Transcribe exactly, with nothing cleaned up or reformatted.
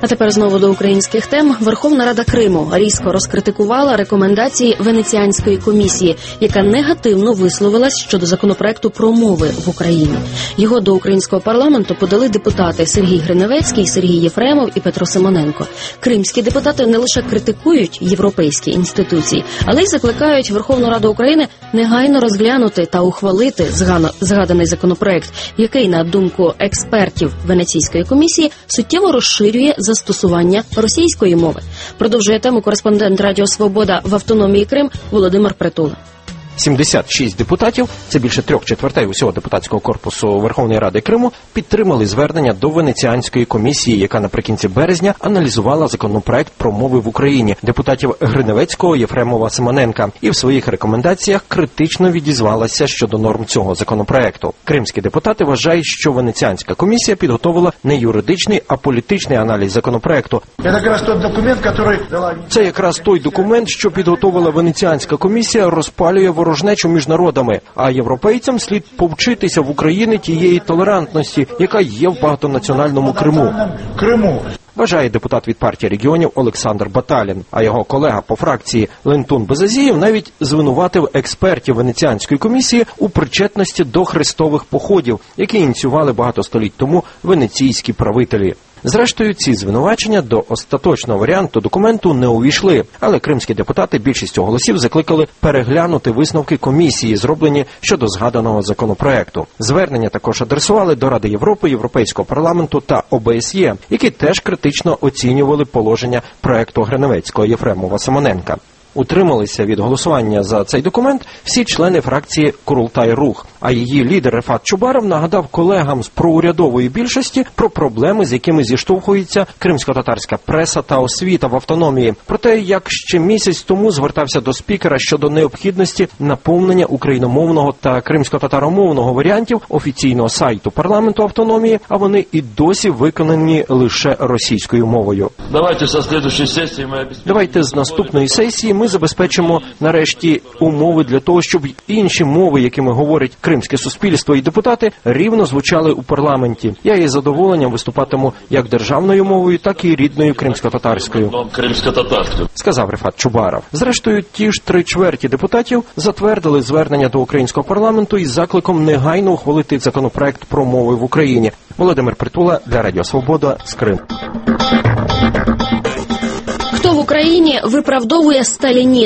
А тепер знову до українських тем. Верховна Рада Криму різко розкритикувала рекомендації Венеціанської комісії, яка негативно висловилась щодо законопроекту про мови в Україні. Його до українського парламенту подали депутати Сергій Гриневецький, Сергій Єфремов і Петро Симоненко. Кримські депутати не лише критикують європейські інституції, але й закликають Верховну Раду України негайно розглянути та ухвалити згаданий законопроект, який, на думку експертів Венеційської комісії, суттєво розширює застосування російської мови. Продовжує тему кореспондент Радіо Свобода в автономії Крим Володимир Притула. сімдесят шість депутатів, це більше трьох четвертей усього депутатського корпусу Верховної Ради Криму, підтримали звернення до Венеціанської комісії, яка наприкінці березня аналізувала законопроект про мови в Україні депутатів Гриневецького, Єфремова, Симоненка і в своїх рекомендаціях критично відізвалася щодо норм цього законопроекту. Кримські депутати вважають, що Венеціанська комісія підготовила не юридичний, а політичний аналіз законопроекту. Це якраз той документ, що підготовила Венеціанська комісія, розпалює ворожнечу між народами, а європейцям слід повчитися в Україні тієї толерантності, яка є в багатонаціональному Криму. Вважає депутат від партії регіонів Олександр Баталін, а його колега по фракції Лентун Безазієв навіть звинуватив експертів Венеціанської комісії у причетності до хрестових походів, які ініціювали багато століть тому венеційські правителі. Зрештою, ці звинувачення до остаточного варіанту документу не увійшли, але кримські депутати більшістю голосів закликали переглянути висновки комісії, зроблені щодо згаданого законопроекту. Звернення також адресували до Ради Європи, Європейського парламенту та О Б С Є, які теж критично оцінювали положення проекту Гриневецького, Єфремова, Симоненка. Утрималися від голосування за цей документ всі члени фракції «Курултай-Рух», а її лідер Рефат Чубаров нагадав колегам з проурядової більшості про проблеми, з якими зіштовхується кримсько-татарська преса та освіта в автономії. Про те, як ще місяць тому звертався до спікера щодо необхідності наповнення україномовного та кримсько-татаромовного варіантів офіційного сайту парламенту автономії, а вони і досі виконані лише російською мовою. Давайте, со слідуючої сесії ми... Давайте з наступної сесії ми забезпечимо нарешті умови для того, щоб інші мови, якими говорить кримське суспільство і депутати, рівно звучали у парламенті. Я із задоволенням виступатиму як державною мовою, так і рідною кримсько-татарською, сказав Рефат Чубаров. Зрештою, ті ж три чверті депутатів затвердили звернення до українського парламенту із закликом негайно ухвалити законопроект про мови в Україні. Володимир Притула для Радіо Свобода з Криму. Хто в Україні виправдовує сталінізм?